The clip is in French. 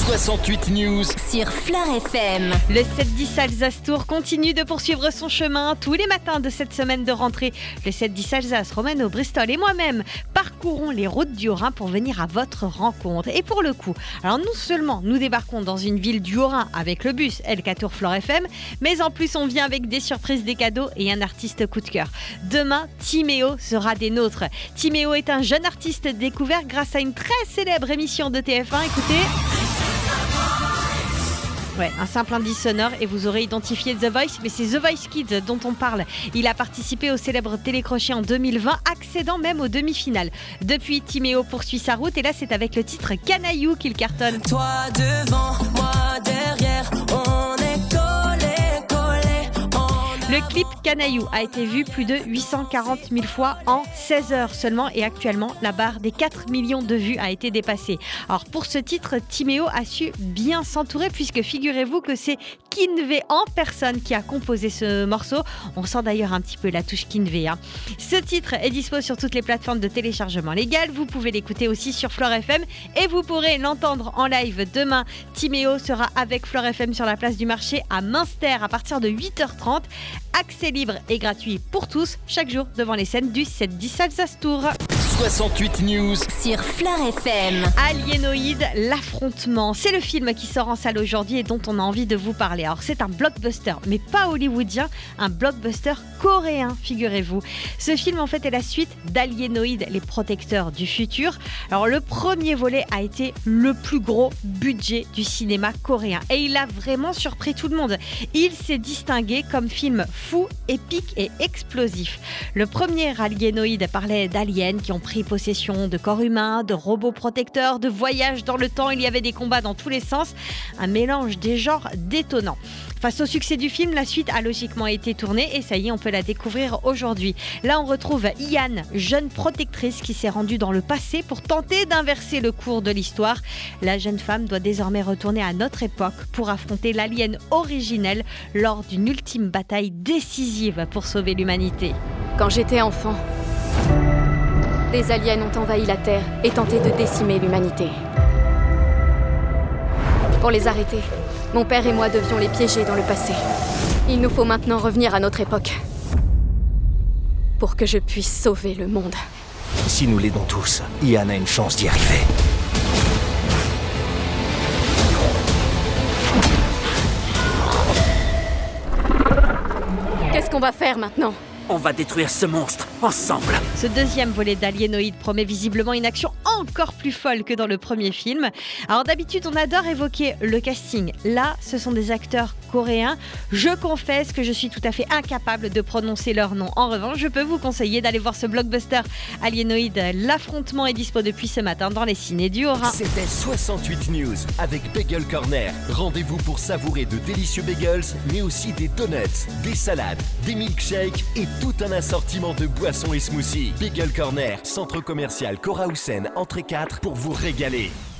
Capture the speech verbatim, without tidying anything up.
soixante-huit News sur Fleur F M. Le sept dix Alsace Tour continue de poursuivre son chemin tous les matins de cette semaine de rentrée. Le sept dix Alsace, Romano, Bristol et moi-même parcourons les routes du Haut-Rhin pour venir à votre rencontre. Et pour le coup, alors non seulement nous débarquons dans une ville du Haut-Rhin avec le bus L K Tour Fleur F M, mais en plus on vient avec des surprises, des cadeaux et un artiste coup de cœur. Demain, Timéo sera des nôtres. Timéo est un jeune artiste découvert grâce à une très célèbre émission de T F un. Écoutez. Ouais, un simple indice sonore et vous aurez identifié The Voice, mais c'est The Voice Kids dont on parle. Il a participé au célèbre télécrochet en deux mille vingt, accédant même aux demi-finales. Depuis, Timéo poursuit sa route et là c'est avec le titre Canaillou qu'il cartonne. Toi devant, moi derrière, on est collé, collé. On... Le clip Canaillou a été vu plus de huit cent quarante mille fois en seize heures seulement et actuellement la barre des quatre millions de vues a été dépassée. Alors pour ce titre, Timéo a su bien s'entourer puisque figurez-vous que c'est Kinvé en personne qui a composé ce morceau. On sent d'ailleurs un petit peu la touche Kinvé. Hein. Ce titre est dispo sur toutes les plateformes de téléchargement légal. Vous pouvez l'écouter aussi sur Fleur F M et vous pourrez l'entendre en live demain. Timéo sera avec Fleur F M sur la place du marché à Münster à partir de huit heures trente. Accès libre et gratuit pour tous, chaque jour devant les scènes du sept dix Alsace Tour. soixante-huit News sur Fleur F M. Alienoid, l'affrontement. C'est le film qui sort en salle aujourd'hui et dont on a envie de vous parler. Alors c'est un blockbuster, mais pas hollywoodien, un blockbuster coréen, figurez-vous. Ce film en fait est la suite d'Alienoid, les protecteurs du futur. Alors le premier volet a été le plus gros budget du cinéma coréen et il a vraiment surpris tout le monde. Il s'est distingué comme film fou, épique et explosif. Le premier Alienoid parlait d'aliens qui ont pris possession de corps humains, de robots protecteurs, de voyages dans le temps. Il y avait des combats dans tous les sens, un mélange des genres détonnant. Face au succès du film, la suite a logiquement été tournée et ça y est, on peut la découvrir aujourd'hui. Là, on retrouve Ian, jeune protectrice qui s'est rendue dans le passé pour tenter d'inverser le cours de l'histoire. La jeune femme doit désormais retourner à notre époque pour affronter l'alien originel lors d'une ultime bataille décisive pour sauver l'humanité. Quand j'étais enfant, des aliens ont envahi la Terre et tenté de décimer l'humanité. Pour les arrêter, mon père et moi devions les piéger dans le passé. Il nous faut maintenant revenir à notre époque pour que je puisse sauver le monde. Si nous l'aidons tous, Ian a une chance d'y arriver. Qu'est-ce qu'on va faire maintenant ? On va détruire ce monstre, ensemble. Ce deuxième volet d'Alienoid promet visiblement une action encore plus folle que dans le premier film. Alors d'habitude, on adore évoquer le casting. Là, ce sont des acteurs coréens. Je confesse que je suis tout à fait incapable de prononcer leur nom. En revanche, je peux vous conseiller d'aller voir ce blockbuster Alienoid. L'affrontement est dispo depuis ce matin dans les ciné du Haut-Rhin. C'était soixante-huit News avec Bagel Corner. Rendez-vous pour savourer de délicieux bagels, mais aussi des donuts, des salades, des milkshakes et tout un assortiment de boissons et smoothies. Bagel Corner, centre commercial Cora Houssen, entrée quatre pour vous régaler.